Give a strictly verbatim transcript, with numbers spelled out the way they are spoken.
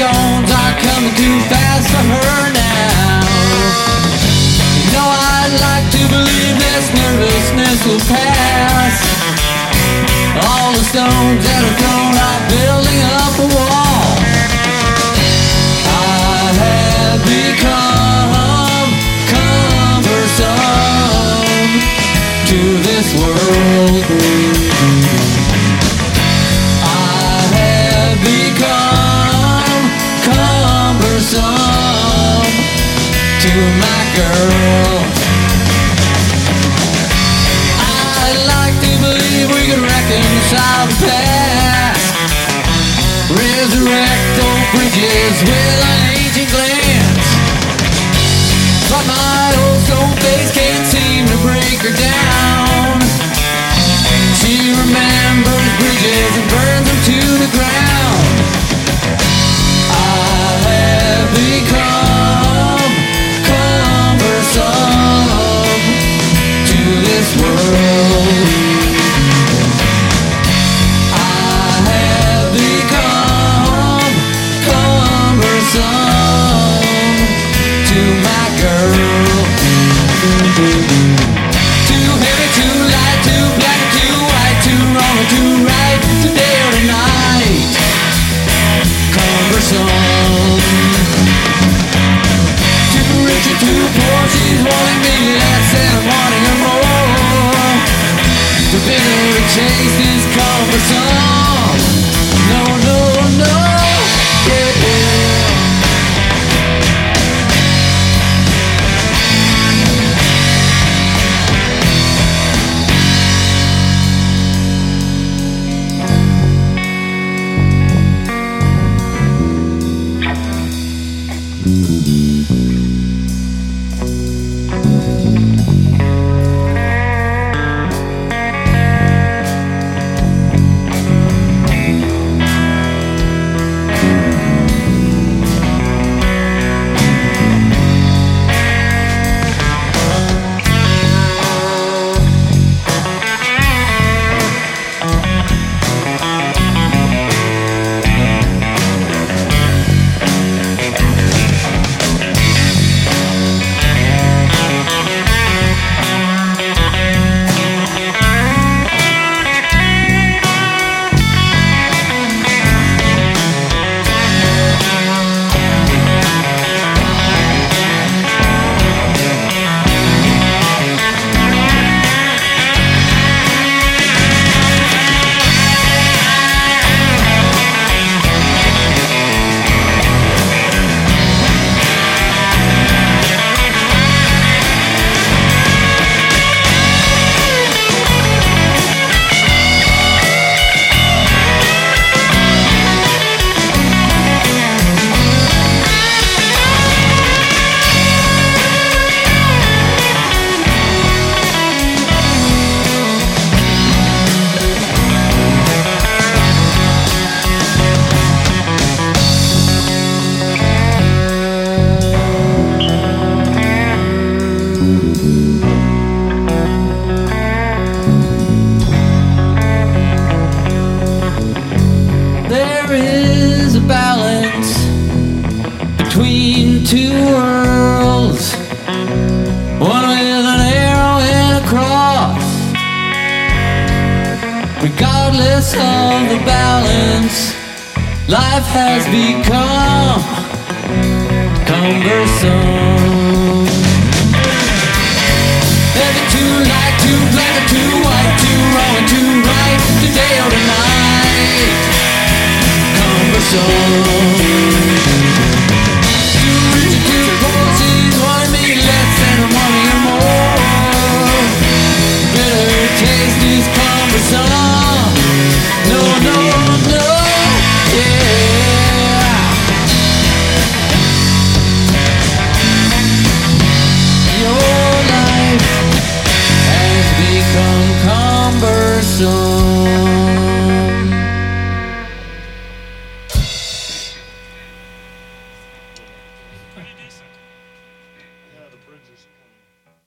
stones are coming too fast for her now. You know I'd like to believe this nervousness will pass. All the stones that are thrown are building up a wall. I have become cumbersome to this world. I have become cumbersome to my girl. I'd like to believe we could reconcile the past, resurrect old bridges with an ancient glance. But my old stone face can't seem to break her down. She remembers bridges and burns them to the ground. I have become cumbersome to this world. I have become cumbersome to my girl. Too heavy, too light, too black, too white, too wrong, too right, today or tonight. Cumbersome. Too rich or too poor, she's wanting me less and I'm wanting her more. The bitter taste is cumbersome. No, no, no, yeah. Between two worlds, one with an arrow and a cross. Regardless of the balance, life has become cumbersome. Heavy, too light, too black, or too white, too wrong and too right, today or tonight. Cumbersome. No, no, no, yeah. Your life has become cumbersome.